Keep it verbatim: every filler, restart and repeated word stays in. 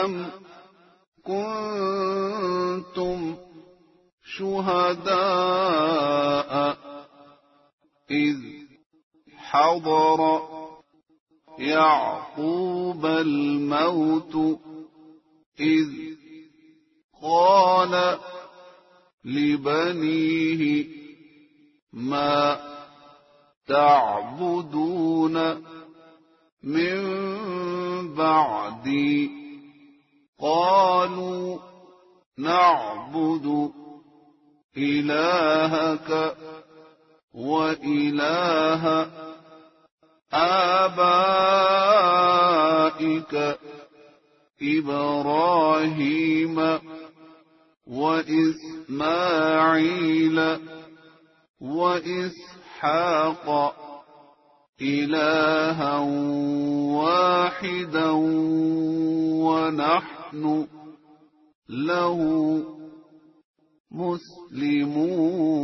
أَمْ كُنتُمْ شُهَدَاءَ إِذْ حَضَرَ يَعْقُوبَ الْمَوْتُ إِذْ قَالَ لِبَنِيهِ مَا تَعْبُدُونَ مِن بَعْدِي قَالُوا نَعْبُدُ إِلَٰهَكَ وَإِلَٰهَ آبَائِكَ إِبْرَاهِيمَ وَإِسْمَاعِيلَ وَإِسْحَاقَ إِلَٰهًا وَاحِدًا وَنَحْنُ لَهُ مُسْلِمُونَ.